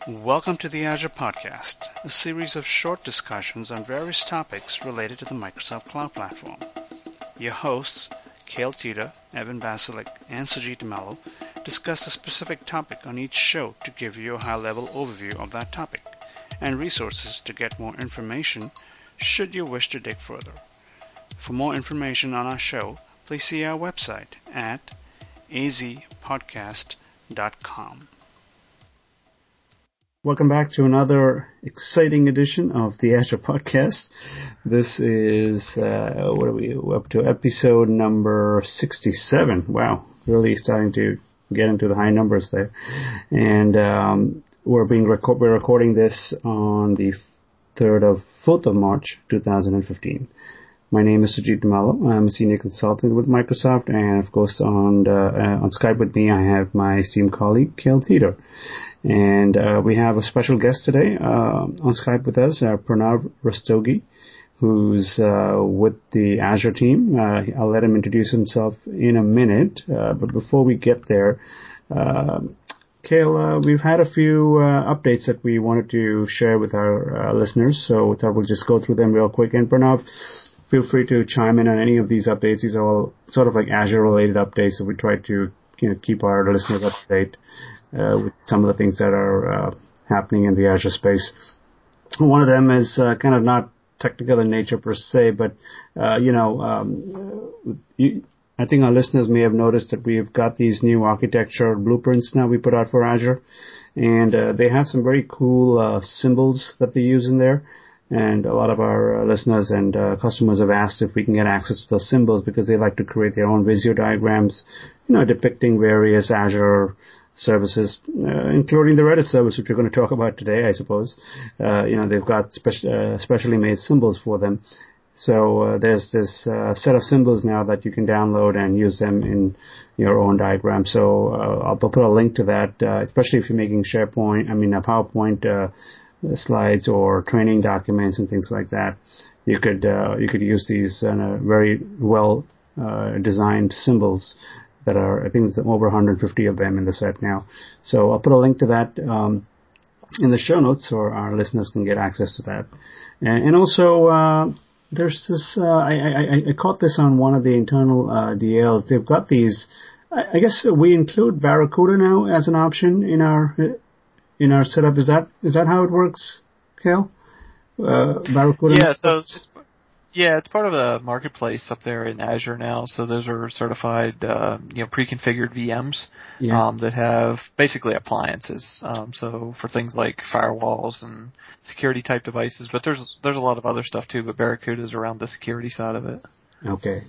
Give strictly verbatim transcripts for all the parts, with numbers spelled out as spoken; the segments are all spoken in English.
Welcome to the Azure Podcast, a series of short discussions on various topics related to the Microsoft Cloud Platform. Your hosts, Cale Tita, Evan Basilik, and Sujit Mello, discuss a specific topic on each show to give you a high-level overview of that topic, and resources to get more information should you wish to dig further. For more information on our show, please see our website at a z podcast dot com. Welcome back to another exciting edition of the Azure Podcast. This is, uh, what are we, up to episode number sixty-seven. Wow, really starting to get into the high numbers there. And um, we're being reco- we're recording this on the third of, fourth of March, two thousand fifteen. My name is Sujit Mello. I'm a senior consultant with Microsoft, and of course on, the, uh, on Skype with me I have my esteemed colleague, Cale Tita. And uh, we have a special guest today uh, on Skype with us, uh, Pranav Rastogi, who's uh, with the Azure team. Uh, I'll let him introduce himself in a minute. Uh, but before we get there, uh, Cale, uh, we've had a few uh, updates that we wanted to share with our uh, listeners, so we thought we'll just go through them real quick. And Pranav, feel free to chime in on any of these updates. These are all sort of like Azure-related updates, so we try to you know, keep our listeners up to date Uh, with some of the things that are uh, happening in the Azure space. One of them is uh, kind of not technical in nature per se, but, uh, you know, um, you, I think our listeners may have noticed that we've got these new architecture blueprints now we put out for Azure, and uh, they have some very cool uh, symbols that they use in there. And a lot of our uh, listeners and uh, customers have asked if we can get access to those symbols because they like to create their own Visio diagrams, you know, depicting various Azure services, uh, including the Redis service, which we're going to talk about today, I suppose. Uh, you know, they've got spe- uh, specially made symbols for them. So uh, there's this uh, set of symbols now that you can download and use them in your own diagram. So uh, I'll put a link to that, uh, especially if you're making SharePoint, I mean, uh, PowerPoint uh, slides or training documents and things like that. You could uh, you could use these uh, very well uh, designed symbols that are, I think there's over one hundred fifty of them in the set now. So I'll put a link to that um, in the show notes so our listeners can get access to that. And, and also, uh, there's this, uh, I, I, I caught this on one of the internal uh, D Ls. They've got these, I, I guess we include Barracuda now as an option in our in our setup. Is that is that how it works, Cale? Uh, Barracuda? Yeah, so it's, yeah, it's part of the marketplace up there in Azure now. So those are certified, uh, you know, pre-configured V Ms yeah. um, that have basically appliances. Um, so for things like firewalls and security type devices, but there's there's a lot of other stuff too. But Barracuda is around the security side of it. Okay.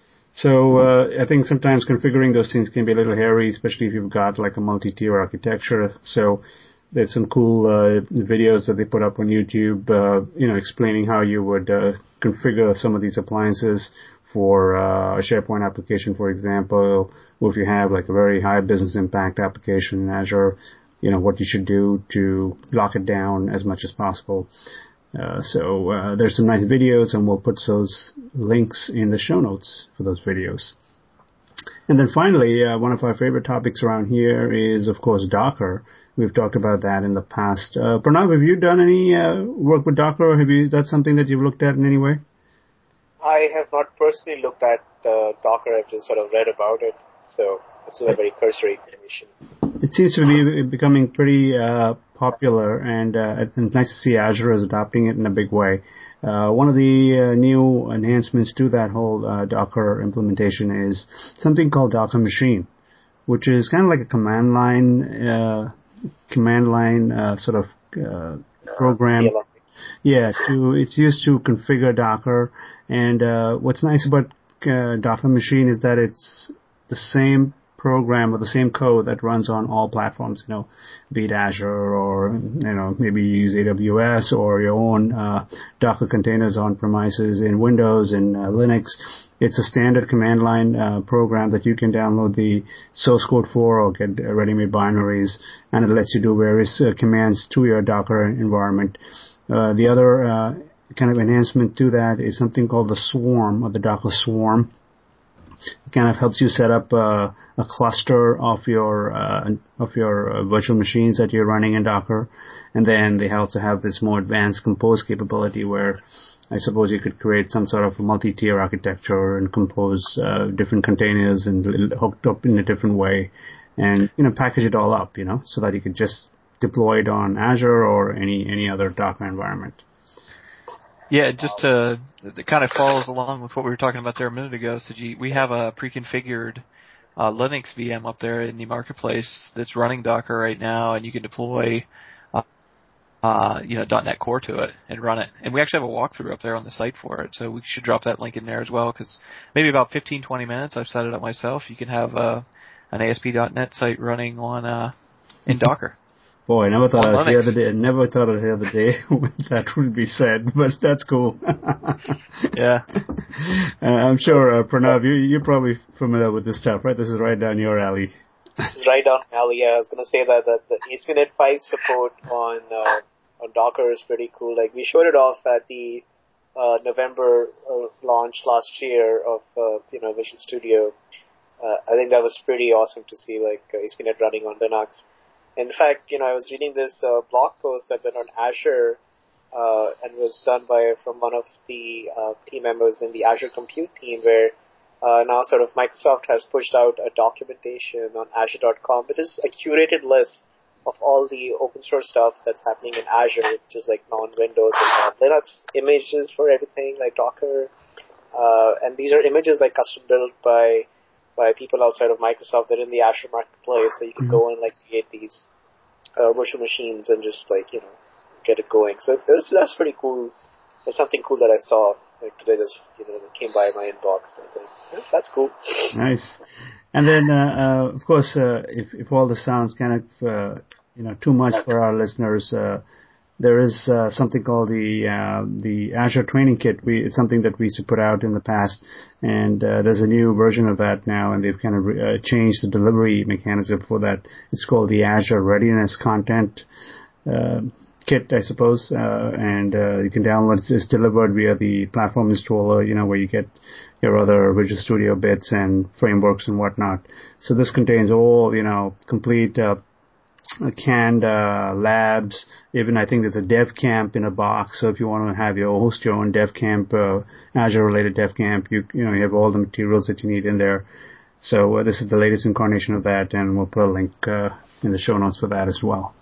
So uh, I think sometimes configuring those things can be a little hairy, especially if you've got like a multi-tier architecture. So there's some cool uh, videos that they put up on YouTube, uh, you know, explaining how you would uh, configure some of these appliances for uh, a SharePoint application, for example, or if you have like a very high business impact application in Azure, you know, what you should do to lock it down as much as possible. Uh, so uh, there's some nice videos, and we'll put those links in the show notes for those videos. And then finally, uh, one of our favorite topics around here is, of course, Docker. We've talked about that in the past. Uh, Pranav, have you done any uh, work with Docker, or have you, is that something that you've looked at in any way? I have not personally looked at uh, Docker. I've just sort of read about it. So this is a very cursory information. It seems to be becoming pretty uh, popular, and uh, it's nice to see Azure is adopting it in a big way. Uh, one of the uh, new enhancements to that whole uh, Docker implementation is something called Docker Machine, which is kind of like a command line, uh, command line uh, sort of uh, program. Uh, yeah, to it's used to configure Docker. And uh, what's nice about uh, Docker Machine is that it's the same program or the same code that runs on all platforms, you know, be it Azure or, you know, maybe you use A W S or your own uh, Docker containers on premises in Windows and uh, Linux. It's a standard command line uh, program that you can download the source code for or get ready-made binaries, and it lets you do various uh, commands to your Docker environment. Uh, the other uh, kind of enhancement to that is something called the Swarm, or the Docker Swarm. it kind of helps you set up uh, a cluster of your uh, of your uh, virtual machines that you're running in Docker, and then they also have this more advanced compose capability where I suppose you could create some sort of a multi-tier architecture and compose uh, different containers and hooked up in a different way, and you know package it all up, you know, so that you could just deploy it on Azure or any any other Docker environment. Yeah, just to, it kind of follows along with what we were talking about there a minute ago, Sajid. We have a pre-configured uh, Linux V M up there in the marketplace that's running Docker right now, and you can deploy, uh, uh, you know, .NET Core to it and run it. And we actually have a walkthrough up there on the site for it, so we should drop that link in there as well, because maybe about fifteen, twenty minutes, I've set it up myself. You can have uh, an A S P dot net site running on uh, in Docker. Boy, I never thought I'd hear the day. I never thought I'd hear the day when that would be said, but that's cool. Yeah, uh, I'm sure, uh, Pranav, you, you're probably familiar with this stuff, right? This is right down your alley. This is right down my alley. Yeah, I was going to say that, that the A S P dot NET five support on uh, on Docker is pretty cool. Like we showed it off at the uh, November uh, launch last year of uh, you know Visual Studio. Uh, I think that was pretty awesome to see, like uh, A S P dot NET running on Linux. In fact, you know, I was reading this uh, blog post that went on Azure uh, and was done by from one of the uh, team members in the Azure Compute team, where uh, now sort of Microsoft has pushed out a documentation on Azure dot com, which is a curated list of all the open source stuff that's happening in Azure, which is like non-Windows and non-Linux images for everything, like Docker. Uh, and these are images like custom built by by people outside of Microsoft. They're in the Azure Marketplace, so you can mm-hmm. go and like create these uh, virtual machines and just like, you know, get it going. So that's, that's pretty cool. That's something cool that I saw like today. Just, you know, that came by my inbox. I was like, yeah, that's cool. Nice. And then, uh, uh, of course, uh, if, if all this sounds kind of, uh, you know, too much for our listeners, uh, there is uh, something called the uh, the Azure Training Kit. We, it's something that we used to put out in the past, and uh, there's a new version of that now, and they've kind of uh, changed the delivery mechanism for that. It's called the Azure Readiness Content uh, Kit, I suppose, uh, and uh, you can download it. It's delivered via the platform installer, you know, where you get your other Visual Studio bits and frameworks and whatnot. So this contains all, you know, complete uh, canned uh, labs. Even I think there's a dev camp in a box. So if you want to have your host your own dev camp, uh, Azure related dev camp, you you know you have all the materials that you need in there. So uh, this is the latest incarnation of that, and we'll put a link uh, in the show notes for that as well.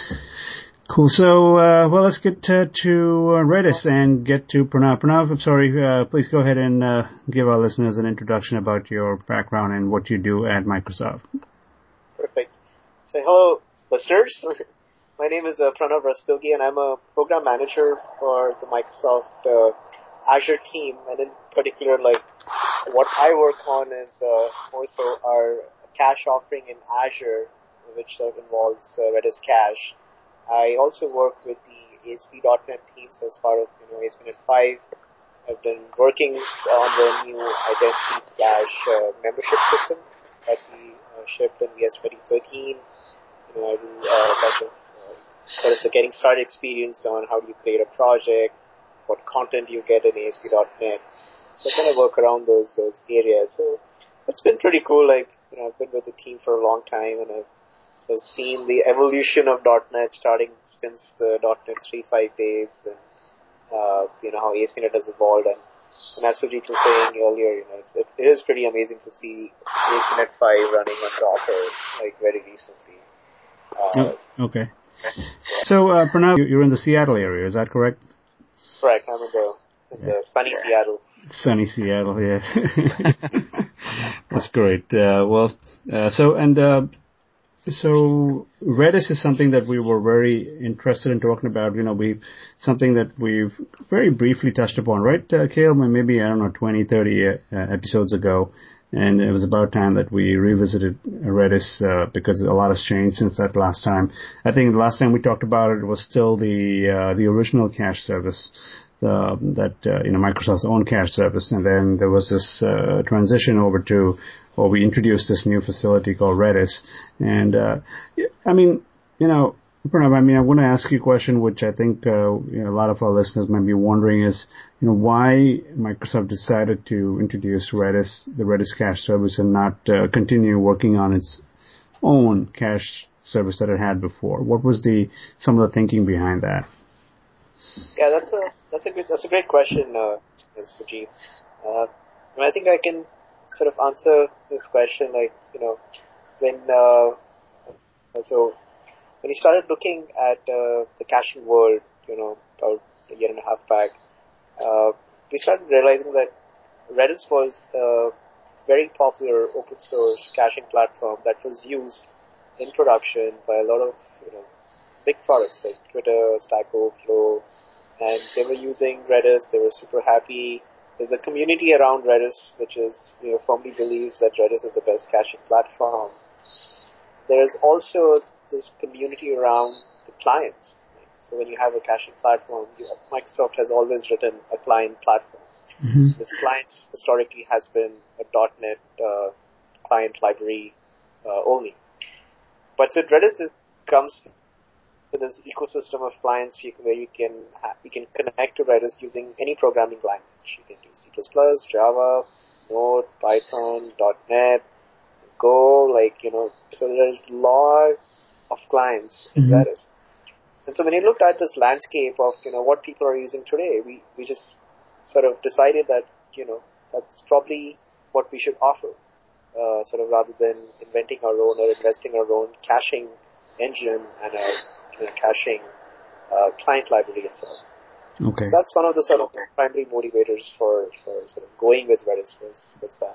Cool. So uh, well, let's get uh, to uh, Redis and get to Pranav. Pranav, I'm sorry. Uh, please go ahead and uh, give our listeners an introduction about your background and what you do at Microsoft. Perfect. So hello, listeners. My name is uh, Pranav Rastogi, and I'm a program manager for the Microsoft uh, Azure team. And in particular, like what I work on is uh, more so our cache offering in Azure, which sort of involves uh, Redis Cache. I also work with the A S P dot NET team, so as part of you know A S P dot NET five. I've been working on the new identity slash uh, membership system that we uh, shipped in V S twenty thirteen. You know, I do uh, a bunch of uh, sort of the getting started experience on how do you create a project, what content you get in A S P dot NET. So I kind of work around those those areas. So it's been pretty cool. Like, you know, I've been with the team for a long time, and I've, I've seen the evolution of .NET starting since the .NET three point five days, and uh, you know how A S P dot NET has evolved. And, and as Sujit was saying earlier, you know, it's, it, it is pretty amazing to see A S P dot NET five running on Docker like very recently. Uh, oh, okay. Yeah. So, uh, Pranav, you're in the Seattle area, is that correct? Correct. I'm in the, in yeah. the sunny yeah. Seattle. Sunny Seattle, yeah. That's great. Uh, well, uh, so, and, uh, so Redis is something that we were very interested in talking about. You know, we, something that we've very briefly touched upon, right, uh, Kale? Maybe, I don't know, twenty, thirty uh, episodes ago. And it was about time that we revisited Redis uh, because a lot has changed since that last time. I think the last time we talked about it was still the uh, the original cache service, uh, that uh, you know Microsoft's own cache service, and then there was this uh, transition over to, or we introduced this new facility called Redis. And uh, I mean, you know, Pranav, I mean, I want to ask you a question, which I think uh, you know, a lot of our listeners might be wondering is, you know, why Microsoft decided to introduce Redis, the Redis cache service, and not uh, continue working on its own cache service that it had before. What was the some of the thinking behind that? Yeah, that's a that's a good that's a great question, uh, Sajid. Uh, and I think I can sort of answer this question, like you know, when uh, so. When we started looking at uh, the caching world, you know, about a year and a half back, uh, we started realizing that Redis was a very popular open source caching platform that was used in production by a lot of, you know, big products like Twitter, Stack Overflow, and they were using Redis. They were super happy. There's a community around Redis which is, you know, firmly believes that Redis is the best caching platform. There's also this community around the clients. So when you have a caching platform, you have, Microsoft has always written a client platform. Mm-hmm. This clients historically has been a .NET uh, client library uh, only. But with Redis, it comes with this ecosystem of clients you, where you can ha- you can connect to Redis using any programming language. You can do C plus plus, Java, Node, Python, .NET, Go, like, you know, so there's a lot of clients in mm-hmm. Redis. And so when you looked at this landscape of, you know, what people are using today, we, we just sort of decided that, you know, that's probably what we should offer, uh, sort of rather than inventing our own or investing our own caching engine and a, you know, caching uh, client library itself. Okay. So that's one of the sort of primary motivators for, for sort of going with Redis was, was that.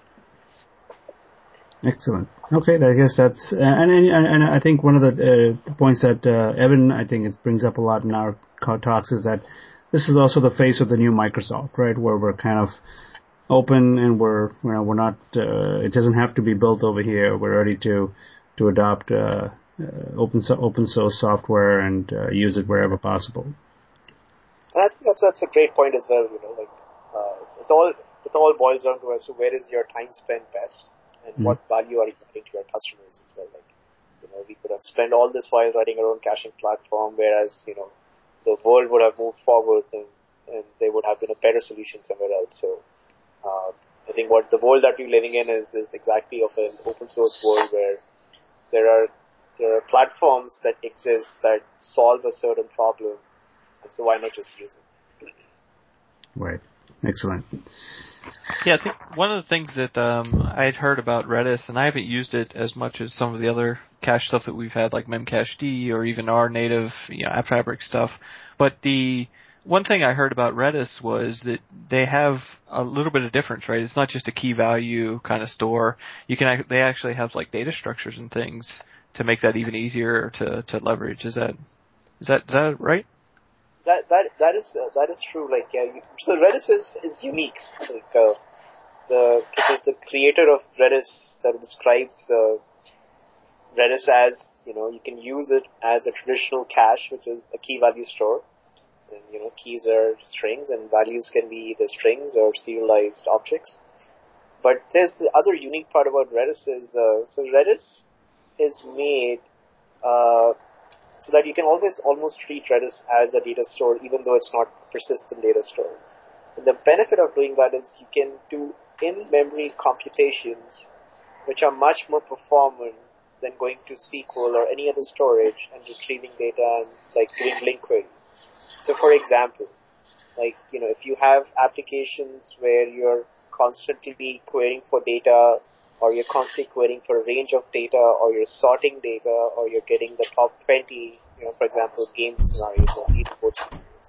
Excellent. Okay, I guess that's uh, and, and and I think one of the, uh, the points that uh, Evan I think it brings up a lot in our talks is that this is also the face of the new Microsoft, right? Where we're kind of open and we're you know we're not uh, it doesn't have to be built over here. We're ready to to adopt uh, uh, open so, open source software and uh, use it wherever possible. And I think that's that's a great point as well. You know, like uh, it's all it all boils down to as to where is your time spent best. And mm. what value are you adding to your customers as well? Like, you know, we could have spent all this while writing our own caching platform, whereas, you know, the world would have moved forward and, and there would have been a better solution somewhere else. So, uh, I think what the world that we're living in is, is exactly of an open source world where there are, there are platforms that exist that solve a certain problem. And so why not just use it? Right. Excellent. Yeah, I think one of the things that um, I had heard about Redis, and I haven't used it as much as some of the other cache stuff that we've had, like Memcached or even our native, you know, AppFabric stuff. But the one thing I heard about Redis was that they have a little bit of difference, right? It's not just a key value kind of store. You can they actually have like data structures and things to make that even easier to to leverage. Is that is that is that right? That that that is uh, that is true. Like, yeah, you, so Redis is is unique. Like, uh, the because the creator of Redis sort of describes uh, Redis as, you know, you can use it as a traditional cache, which is a key value store. And, you know, keys are strings, and values can be either strings or serialized objects. But there's the other unique part about Redis is uh, so Redis is made. Uh, So that you can always almost treat Redis as a data store, even though it's not a persistent data store. And the benefit of doing that is you can do in-memory computations, which are much more performant than going to S Q L or any other storage and retrieving data and like doing link queries. So, for example, like, you know, if you have applications where you're constantly querying for data, or you're constantly querying for a range of data, or you're sorting data, or you're getting the top twenty, you know, for example, game scenarios or leaderboard scenarios.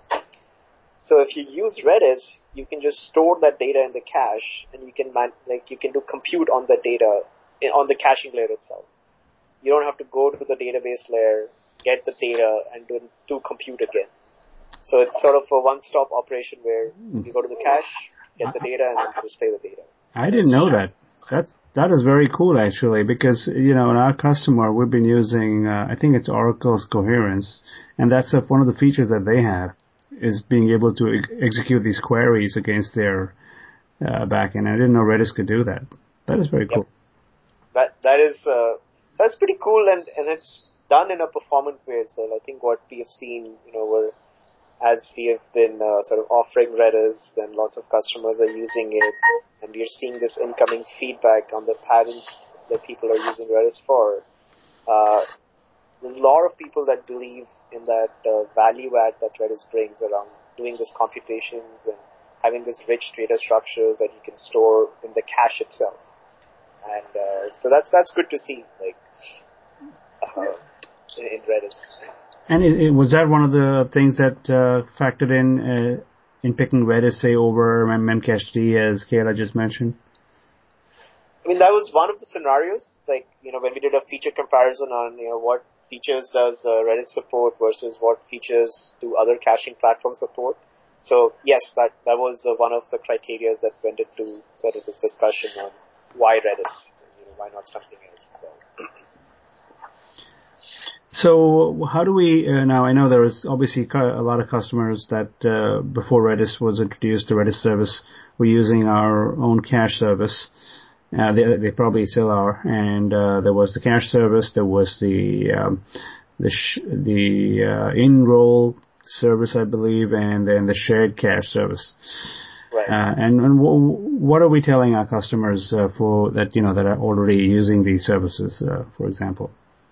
So if you use Redis, you can just store that data in the cache, and you can man- like you can do compute on the data on the caching layer itself. You don't have to go to the database layer, get the data, and do, do compute again. So it's sort of a one-stop operation where you go to the cache, get the data, and then display the data. I didn't know that. That's That is very cool, actually, because, you know, in our customer, we've been using, uh, I think it's Oracle's Coherence, and that's a, one of the features that they have, is being able to ex- execute these queries against their uh, backend. I didn't know Redis could do that. That is very yep. cool. That That is, uh, so that's pretty cool, and, and it's, done in a performant way as well. I think what we have seen, you know, were as we have been uh, sort of offering Redis, then lots of customers are using it, and we are seeing this incoming feedback on the patterns that people are using Redis for. Uh, there's a lot of people that believe in that uh, value add that Redis brings around doing these computations and having this rich data structures that you can store in the cache itself. And uh, so that's that's good to see, like uh, in, in Redis. And it, it, was that one of the things that uh, factored in uh, in picking Redis, say, over Memcached, as Kayla just mentioned? I mean, that was one of the scenarios. Like, you know, when we did a feature comparison on, you know, what features does uh, Redis support versus what features do other caching platforms support. So, yes, that that was uh, one of the criteria that went into sort of this discussion on why Redis, you know, why not something else as well. So how do we, uh, now I know there was obviously a lot of customers that uh, before Redis was introduced, the Redis service, were using our own cache service. Uh, they, they probably still are. And uh, there was the cache service, there was the um, the sh- the uh, in-roll service, I believe, and then the shared cache service. Right. Uh, and and w- what are we telling our customers uh, for that, you know, that are already using these services, uh, for example?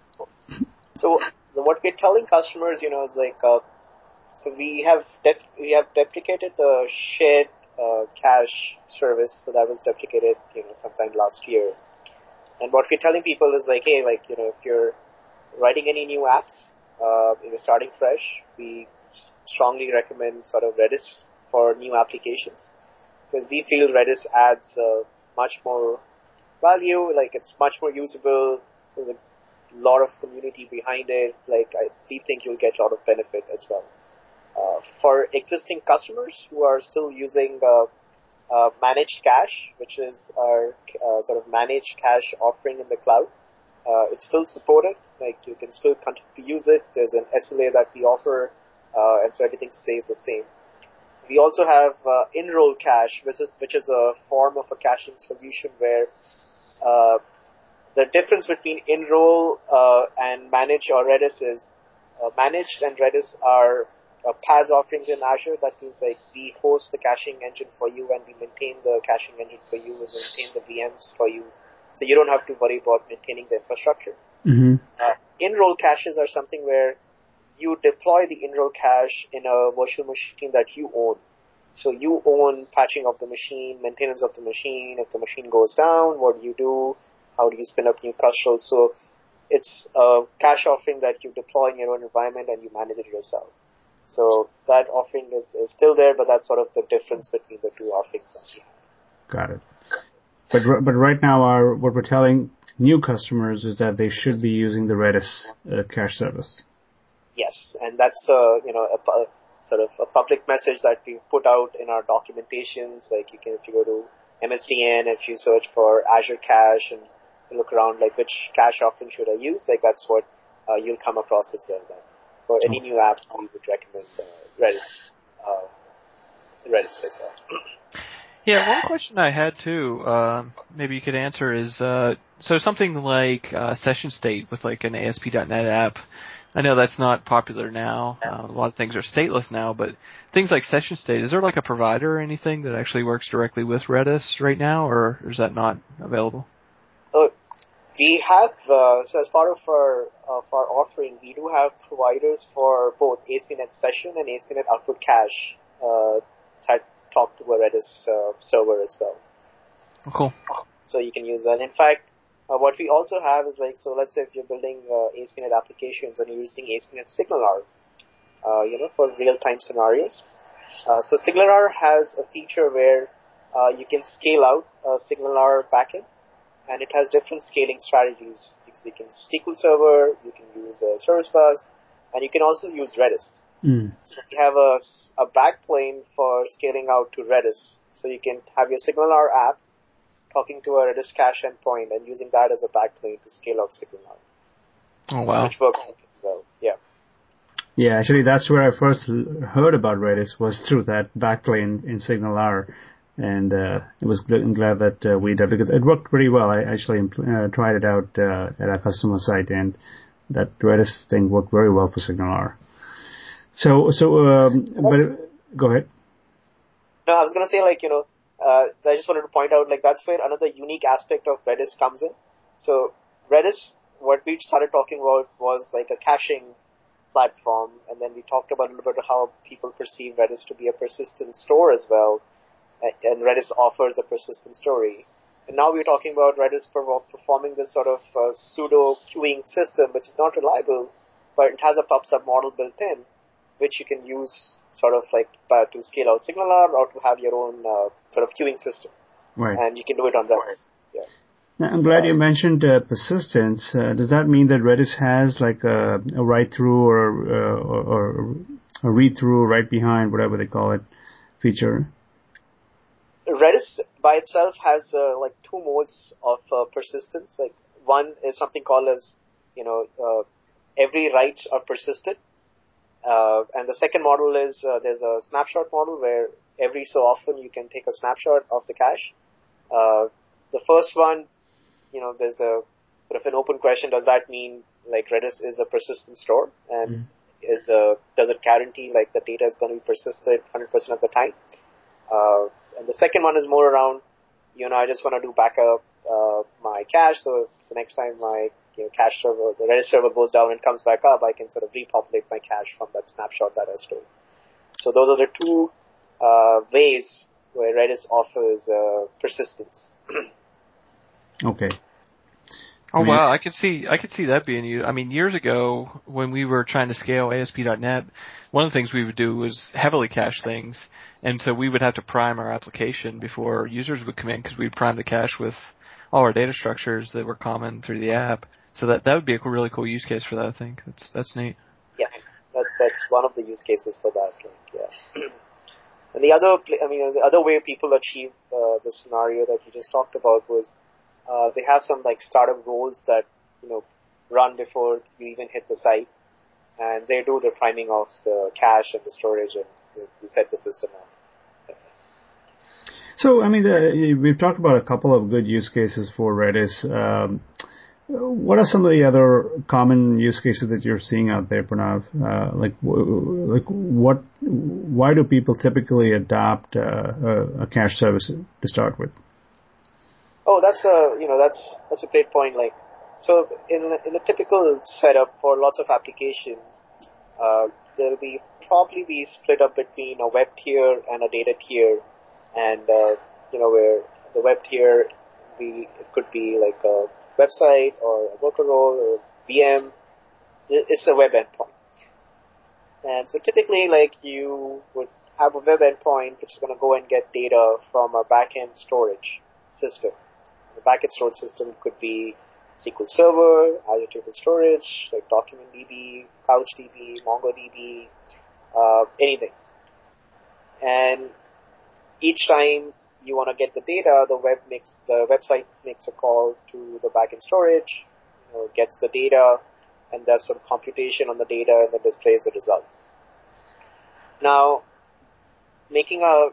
So what we're telling customers, you know, is like, uh, so we have def- we have deprecated the shared uh, cache service. So that was deprecated, you know, sometime last year. And what we're telling people is like, hey, like, you know, if you're writing any new apps, uh, you know, starting fresh, we strongly recommend sort of Redis for new applications, because we feel Redis adds uh, much more value. Like, it's much more usable. There's a lot of community behind it. Like, I, we think you'll get a lot of benefit as well. Uh, for existing customers who are still using uh, uh, managed cache, which is our uh, sort of managed cache offering in the cloud, uh, it's still supported. Like, you can still continue to use it. There's an S L A that we offer, uh, and so everything stays the same. We also have uh, in-roll cache, which is, which is a form of a caching solution where uh, the difference between in-roll uh, and managed or Redis is uh, managed and Redis are uh, PaaS offerings in Azure. That means like we host the caching engine for you and we maintain the caching engine for you and maintain the V Ms for you. So you don't have to worry about maintaining the infrastructure. Mm-hmm. Uh, in-roll caches are something where you deploy the in-roll cache in a virtual machine that you own. So you own patching of the machine, maintenance of the machine. If the machine goes down, what do you do? How do you spin up new clusters? So it's a cache offering that you deploy in your own environment and you manage it yourself. So that offering is, is still there, but that's sort of the difference between the two offerings that we have. Got it. But but right now, our what we're telling new customers is that they should be using the Redis uh, cache service. Yes, and that's uh, you know a, a sort of a public message that we put out in our documentations. Like, you can, if you go to M S D N, if you search for Azure Cache and look around, like, which cache offering should I use, like, that's what uh, you'll come across as well. Then for any new app, we would recommend uh, Redis, uh, Redis as well. Yeah, one question I had too, uh, maybe you could answer is, uh, so something like uh, Session State with like an A S P dot net app. I know that's not popular now. Uh, a lot of things are stateless now, but things like Session State, is there like a provider or anything that actually works directly with Redis right now, or is that not available? Uh, we have, uh, so as part of our, of our offering, we do have providers for both A S P dot net Session and A S P dot net Output Cache uh, that talk to a Redis uh, server as well. Oh, cool. So you can use that. In fact, uh, what we also have is like, so let's say if you're building uh, A S P dot net applications and you're using A S P dot net SignalR, uh, you know, for real-time scenarios. Uh, so SignalR has a feature where uh, you can scale out a SignalR backend, and it has different scaling strategies. So you can use S Q L Server, you can use uh, Service Bus, and you can also use Redis. Mm. So we have a, a backplane for scaling out to Redis. So you can have your SignalR app talking to a Redis cache endpoint and using that as a backplane to scale out SignalR. Oh, wow. Which works well, yeah. Yeah, actually, that's where I first heard about Redis, was through that backplane in SignalR. And uh, it was gl- I'm glad that uh, we did, because it worked pretty well. I actually uh, tried it out uh, at our customer site, and that Redis thing worked very well for SignalR. So, so, um, but go ahead. No, I was going to say, like, you know, uh, I just wanted to point out, like, that's where another unique aspect of Redis comes in. So, Redis, what we started talking about was like a caching platform, and then we talked about a little bit of how people perceive Redis to be a persistent store as well, and Redis offers a persistent story. And now we're talking about Redis performing this sort of uh, pseudo queuing system, which is not reliable, but it has a PubSub model built in, which you can use sort of like uh, to scale out SignalR or to have your own uh, sort of queuing system. Right. And you can do it on Redis. Right. Yeah. Now, I'm glad uh, you mentioned uh, persistence. Uh, does that mean that Redis has like a, a write-through or, uh, or, or a read-through, right behind, whatever they call it, feature? Redis by itself has uh, like two modes of uh, persistence. Like one is something called as, you know, uh, every writes are persisted. Uh, and the second model is uh, there's a snapshot model where every so often you can take a snapshot of the cache. Uh, the first one, you know, there's a sort of an open question. Does that mean like Redis is a persistent store? And mm. is uh, does it guarantee like the data is going to be persisted one hundred percent of the time? Uh, and the second one is more around, you know, I just want to do backup uh, my cache. So the next time my you know, cache server, the Redis server goes down and comes back up, I can sort of repopulate my cache from that snapshot that I stored. So those are the two uh, ways where Redis offers uh, persistence. Okay. Oh wow, I could see I could see that being used. I mean, years ago when we were trying to scale A S P dot net, one of the things we would do was heavily cache things, and so we would have to prime our application before users would come in because we'd prime the cache with all our data structures that were common through the app. So that that would be a really cool use case for that. I think that's that's neat. Yes, that's that's one of the use cases for that. Like, yeah. And the other, I mean, the other way people achieve uh, the scenario that you just talked about was. Uh, they have some like startup roles that, you know, run before you even hit the site, and they do the priming of the cache and the storage, and you set the system up. So, I mean, the, we've talked about a couple of good use cases for Redis. Um, what are some of the other common use cases that you're seeing out there, Pranav? Uh, like, like what? Why do people typically adopt uh, a, a cache service to start with? Oh, that's a you know that's that's a great point. Like, so in in a typical setup for lots of applications, uh, there'll be probably be split up between a web tier and a data tier, and uh, you know where the web tier be it could be like a website or a worker role or V M. It's a web endpoint, and so typically like you would have a web endpoint which is going to go and get data from a backend storage system. The backend storage system could be S Q L Server, Azure Table Storage, like DocumentDB, CouchDB, MongoDB, uh, anything. And each time you want to get the data, the web makes the website makes a call to the backend storage, you know, gets the data, and does some computation on the data, and then displays the result. Now, making a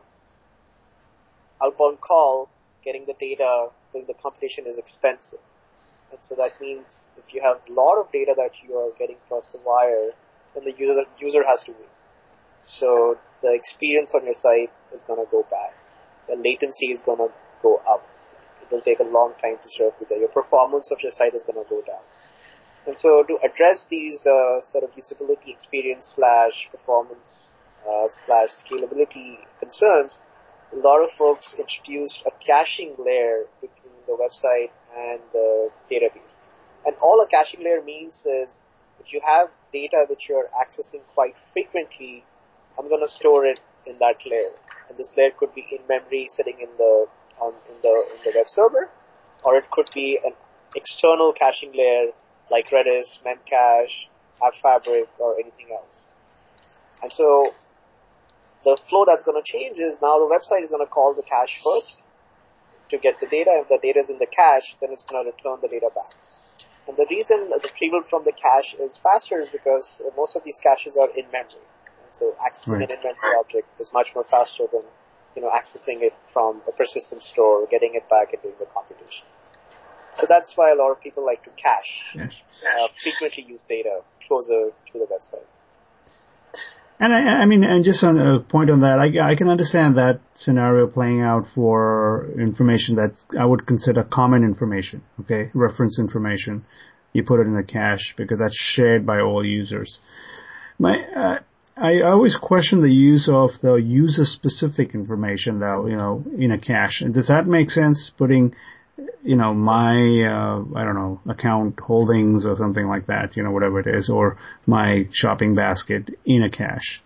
outbound call, getting the data, doing the computation is expensive. And so that means if you have a lot of data that you are getting across the wire, then the user user has to wait. So the experience on your site is going to go bad. The latency is going to go up. It will take a long time to serve the data. Your performance of your site is going to go down. And so to address these uh, sort of usability experience slash performance uh, slash scalability concerns, a lot of folks introduced a caching layer between the website and the database. And all a caching layer means is if you have data which you're accessing quite frequently, I'm going to store it in that layer. And this layer could be in memory sitting in the on in the in the web server, or it could be an external caching layer like Redis, Memcache, AppFabric, or anything else. And so the flow that's going to change is now the website is going to call the cache first to get the data. If the data is in the cache, then it's going to return the data back. And the reason the retrieval from the cache is faster is because most of these caches are in memory. And so accessing right. an in-memory object is much more faster than, you know, accessing it from a persistent store, getting it back and doing the computation. So that's why a lot of people like to cache, Yes. uh, frequently use data closer to the website. And I, I mean, and just on a point on that, I, I can understand that scenario playing out for information that I would consider common information, okay, reference information. You put it in a cache because that's shared by all users. My, uh, I always question the use of the user-specific information, though, you know, in a cache. And does that make sense, putting, you know, my, uh, I don't know, account holdings or something like that, you know, whatever it is, or my shopping basket in a cache?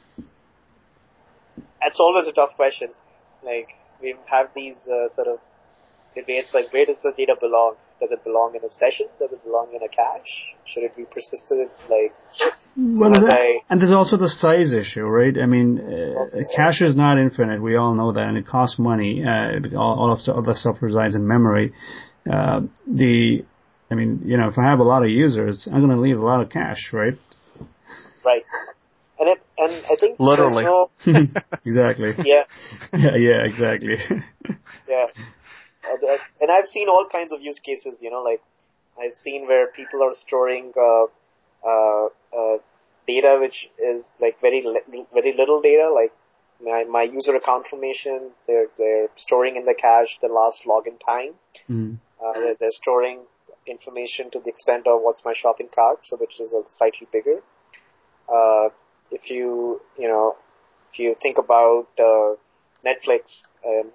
That's always a tough question. Like, we have these uh, sort of debates like, where does the data belong? Does it belong in a session? Does it belong in a cache? Should it be persisted? Like, well, as that, I, and there's also the size issue, right? I mean, uh, cache is not infinite. We all know that, and it costs money. Uh, all, all of the other stuff resides in memory. Uh, the, I mean, you know, if I have a lot of users, I'm going to leave a lot of cache, right? Right. And it, and I think literally. No, exactly. Yeah. Yeah. Yeah. Exactly. Yeah. Uh, the, and I've seen all kinds of use cases. You know, like I've seen where people are storing uh, uh, uh, data which is like very li- very little data, like my, my user account information. They're they're storing in the cache the last login time. Mm. Uh, they're, they're storing information to the extent of what's my shopping cart, so which is a slightly bigger. Uh, if you you know if you think about uh, Netflix, um,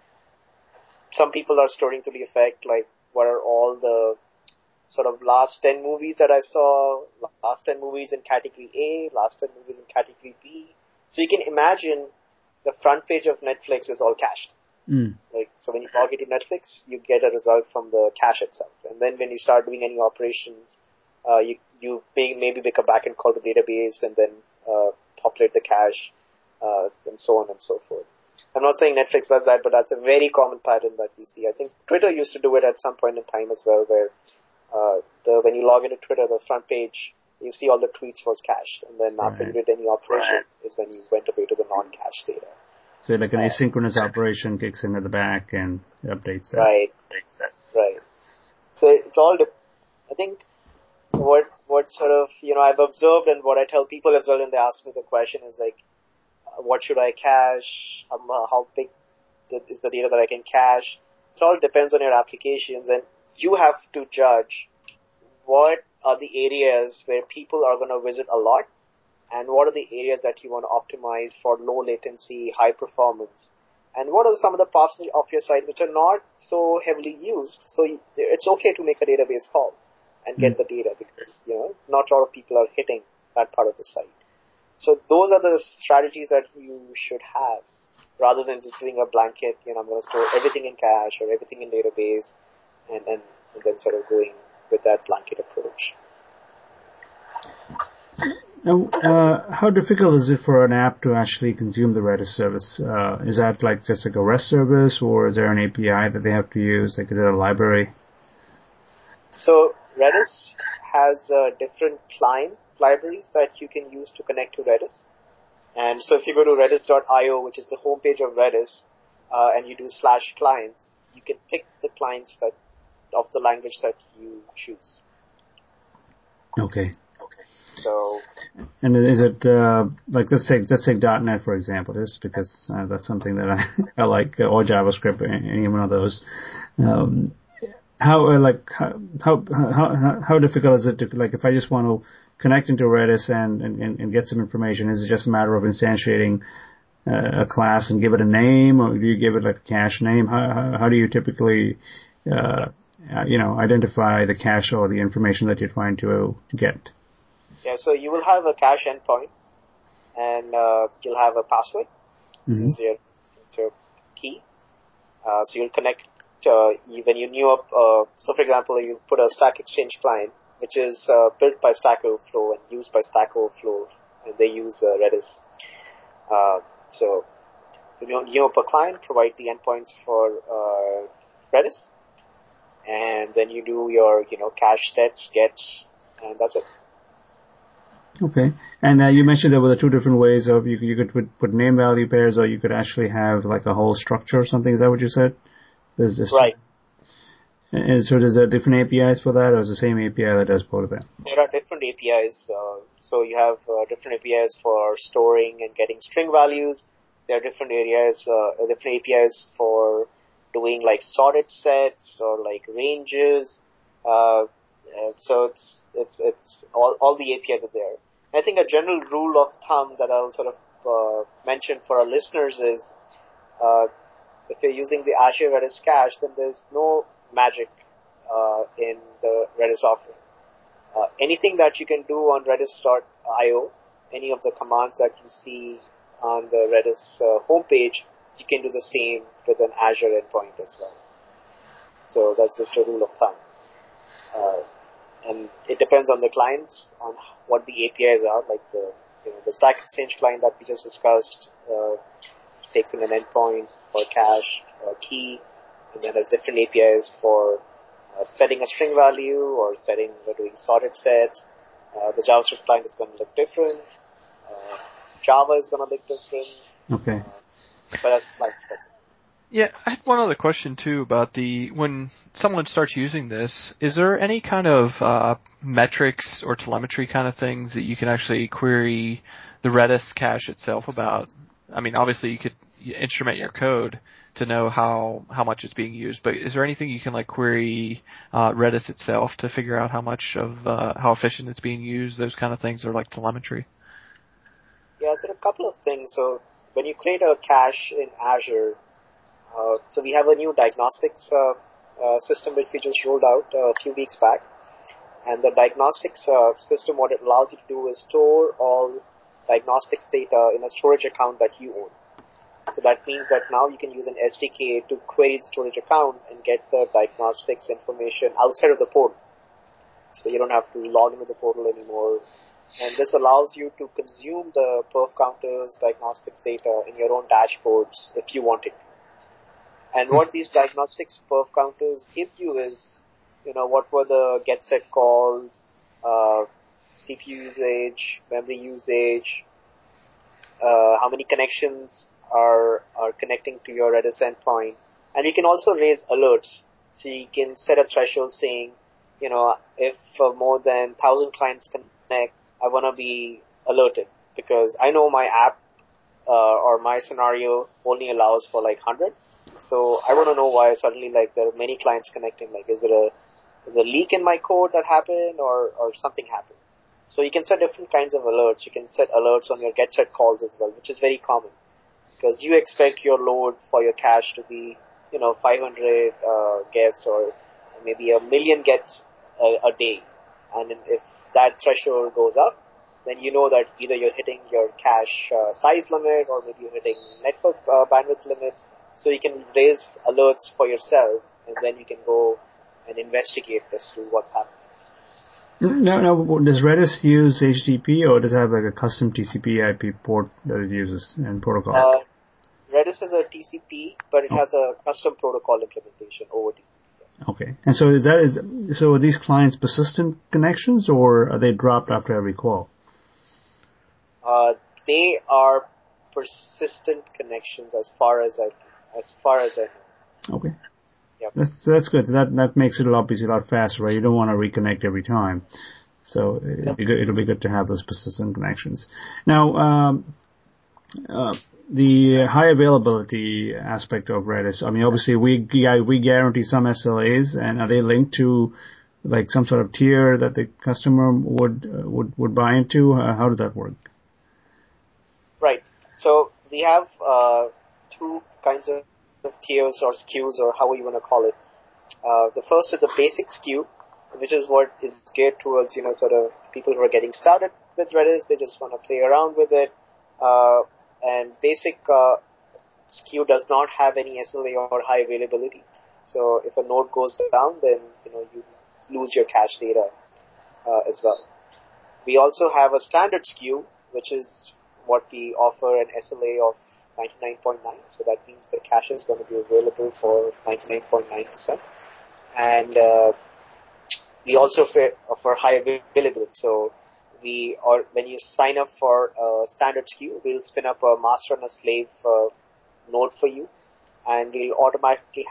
some people are storing to the effect like what are all the sort of last ten movies that I saw, last ten movies in category A, last ten movies in category B. So you can imagine the front page of Netflix is all cached. Mm. Like, so when you log into Netflix, you get a result from the cache itself. And then when you start doing any operations, uh, you, you may, maybe make a backend call to database and then, uh, populate the cache, uh, and so on and so forth. I'm not saying Netflix does that, but that's a very common pattern that we see. I think Twitter used to do it at some point in time as well, where, uh, the, when you log into Twitter, the front page, you see all the tweets was cached. And then after Right. you did any operation is when you went away to the non-cached data. So like an asynchronous operation kicks into the back and updates that. Right, right. So it's all, de- I think what, what sort of, you know, I've observed and what I tell people as well when they ask me the question is like, uh, what should I cache? Um, uh, how big is the data that I can cache? It all depends on your applications, and you have to judge what are the areas where people are going to visit a lot, and what are the areas that you want to optimize for low latency, high performance, and what are some of the parts of your site which are not so heavily used. So you, it's okay to make a database call and get mm. the data, because, you know, not a lot of people are hitting that part of the site. So those are the strategies that you should have, rather than just doing a blanket, you know, I'm going to store everything in cache or everything in database, and, and, and then sort of going with that blanket approach. Now, uh, how difficult is it for an app to actually consume the Redis service? Uh, is that like just like a REST service, or is there an A P I that they have to use? Like, is it a library? So Redis has uh, different client libraries that you can use to connect to Redis. And so if you go to redis dot io, which is the homepage of Redis, uh, and you do slash clients, you can pick the clients that of the language that you choose. Okay. So, and is it uh, like let's take let's take .dot net for example, just because uh, that's something that I, I like, or JavaScript, any one of those. Um, how uh, like how, how how how difficult is it to, like, if I just want to connect into Redis and and, and get some information? Is it just a matter of instantiating uh, a class and give it a name, or do you give it like a cache name? How how, how do you typically uh, you know identify the cache or the information that you're trying to get? Yeah, so you will have a cache endpoint, and uh, you'll have a password. This mm-hmm. is your, your key. Uh, so you'll connect uh, you, when you new up. Uh, so, for example, you put a Stack Exchange client, which is uh, built by Stack Overflow and used by Stack Overflow, and they use uh, Redis. Uh, so you new up a client, provide the endpoints for uh, Redis, and then you do your you know cache sets, gets, and that's it. Okay, and uh, you mentioned there were the two different ways of you. You could put, put name value pairs, or you could actually have like a whole structure or something. Is that what you said? There's this right. And so there's a different A P Is for that, or is the same A P I that does both of them? There are different A P Is. Uh, so you have uh, different A P Is for storing and getting string values. There are different areas, uh, different A P Is for doing like sorted sets or like ranges. Uh, uh, so it's it's it's all all the A P Is are there. I think a general rule of thumb that I'll sort of uh, mention for our listeners is, uh, if you're using the Azure Redis cache, then there's no magic uh, in the Redis offering. Uh, anything that you can do on redis dot io, any of the commands that you see on the Redis uh, homepage, you can do the same with an Azure endpoint as well. So that's just a rule of thumb. Uh, and it depends on the clients, on what the A P Is are, like the you know, the Stack Exchange client that we just discussed uh, takes in an endpoint for cache or key, and then there's different A P Is for uh, setting a string value or setting or doing sorted sets. Uh, the JavaScript client is going to look different. Uh, Java is going to look different. Okay. Uh, but that's client specific. Yeah, I had one other question too about the when someone starts using this. Is there any kind of uh, metrics or telemetry kind of things that you can actually query the Redis cache itself about? I mean, obviously you could instrument your code to know how, how much it's being used, but is there anything you can like query uh, Redis itself to figure out how much of uh, how efficient it's being used? Those kind of things are like telemetry. Yeah, so a couple of things. So when you create a cache in Azure. Uh, so we have a new diagnostics uh, uh, system which we just rolled out uh, a few weeks back. And the diagnostics uh, system, what it allows you to do is store all diagnostics data in a storage account that you own. So that means that now you can use an S D K to query the storage account and get the diagnostics information outside of the portal. So you don't have to log into the portal anymore. And this allows you to consume the perf counters, diagnostics data in your own dashboards if you want it. And what these diagnostics perf counters give you is, you know, what were the get set calls, uh, C P U usage, memory usage, uh, how many connections are, are connecting to your Redis endpoint. And you can also raise alerts. So you can set a threshold saying, you know, if uh, more than one thousand clients connect, I want to be alerted because I know my app uh, or my scenario only allows for like one hundred. So I want to know why suddenly like there are many clients connecting. Like, is there a is there a leak in my code that happened, or or something happened? So you can set different kinds of alerts. You can set alerts on your get set calls as well, which is very common because you expect your load for your cache to be, you know, five hundred uh, gets or maybe a million gets a, a day. And if that threshold goes up, then you know that either you're hitting your cache uh, size limit or maybe you're hitting network uh, bandwidth limits. So you can raise alerts for yourself, and then you can go and investigate as to what's happening. No, no. Does Redis use H T T P, or does it have like a custom T C P I P port that it uses and protocol? Uh, Redis is a T C P, but it oh. has a custom protocol implementation over T C P. Okay. And so is that is so are these clients persistent connections, or are they dropped after every call? Uh, they are persistent connections as far as I as far as I know. Okay. Yep. That's that's good. So that that makes it obviously a lot faster, right? You don't want to reconnect every time, so it'll yep. be good. It'll be good to have those persistent connections. Now, um, uh, the high availability aspect of Redis. I mean, obviously we we guarantee some S L As, and are they linked to like some sort of tier that the customer would uh, would would buy into? Uh, how does that work? Right. So we have uh, two kinds of tiers or S K Us or however you want to call it. Uh, the first is the basic S K U, which is what is geared towards, you know, sort of people who are getting started with Redis. They just want to play around with it. Uh, and basic uh, S K U does not have any S L A or high availability. So if a node goes down, then, you know, you lose your cache data uh, as well. We also have a standard S K U, which is what we offer an S L A of ninety-nine point nine. So that means the cache is going to be available for ninety-nine point nine percent. And uh, we also offer high availability. So we are, when you sign up for a standard S K U, we'll spin up a master and a slave uh, node for you, and we'll automatically have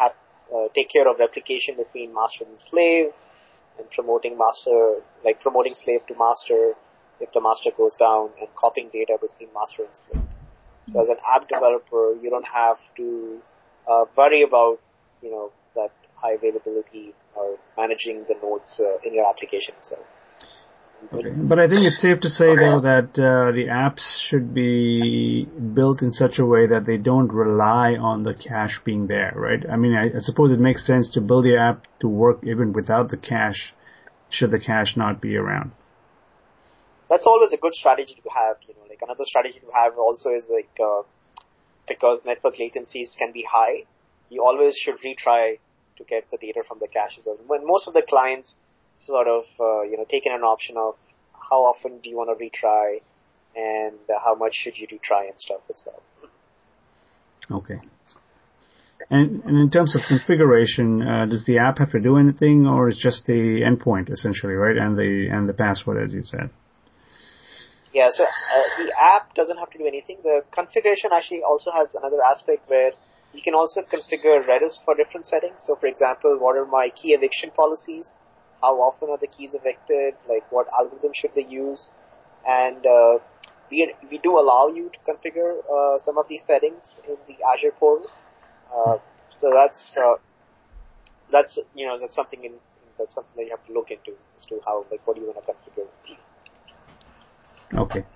uh, take care of replication between master and slave, and promoting master, like promoting slave to master if the master goes down, and copying data between master and slave. So as an app developer, you don't have to uh, worry about, you know, that high availability or managing the nodes uh, in your application itself. Okay. But I think it's safe to say, though, that uh, the apps should be built in such a way that they don't rely on the cache being there, right? I mean, I, I suppose it makes sense to build the app to work even without the cache, should the cache not be around. That's always a good strategy to have. You know, like another strategy to have also is like uh, because network latencies can be high, you always should retry to get the data from the caches. When most of the clients sort of, uh, you know, taken an option of how often do you want to retry and uh, how much should you retry and stuff as well. Okay. And, and in terms of configuration, uh, does the app have to do anything, or is just the endpoint essentially, right, and the and the password, as you said? Yeah, so uh, the app doesn't have to do anything. The configuration actually also has another aspect where you can also configure Redis for different settings. So, for example, what are my key eviction policies? How often are the keys evicted? Like, what algorithm should they use? And uh, we we do allow you to configure uh, some of these settings in the Azure portal. Uh, so that's uh, that's you know that's something in that's something that you have to look into as to how, like, what do you want to configure. Okay.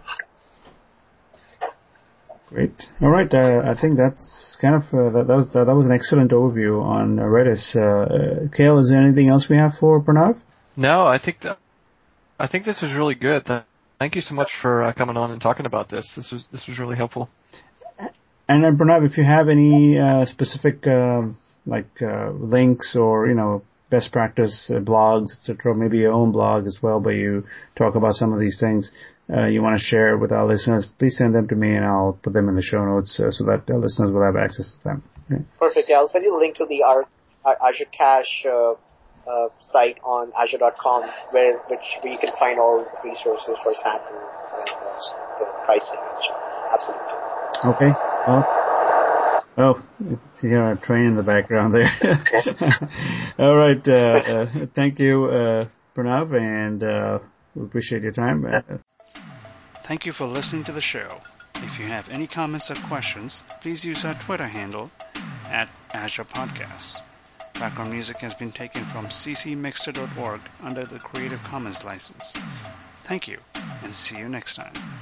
Great. All right. Uh, I think that's kind of uh, that, that was that, that was an excellent overview on uh, Redis. Uh, Kale, is there anything else we have for Pranav? No, I think that, I think this was really good. Thank you so much for uh, coming on and talking about this. This was this was really helpful. And then Pranav, if you have any uh, specific uh, like uh, links or you know best practice uh, blogs, et cetera, maybe your own blog as well, but you talk about some of these things uh, you want to share with our listeners, please send them to me and I'll put them in the show notes uh, so that our listeners will have access to them. Okay? Perfect. Yeah, I'll send you the link to the our, our Azure Cache uh, uh, site on azure dot com, where which where you can find all resources for samples and uh, the pricing. Absolutely. Okay. Well, oh, see here a train in the background there. All right. Uh, uh, thank you, uh, Pranav, and uh, we appreciate your time. Uh, Thank you for listening to the show. If you have any comments or questions, please use our Twitter handle at Azure Podcasts. Background music has been taken from c c mixter dot org under the Creative Commons license. Thank you, and see you next time.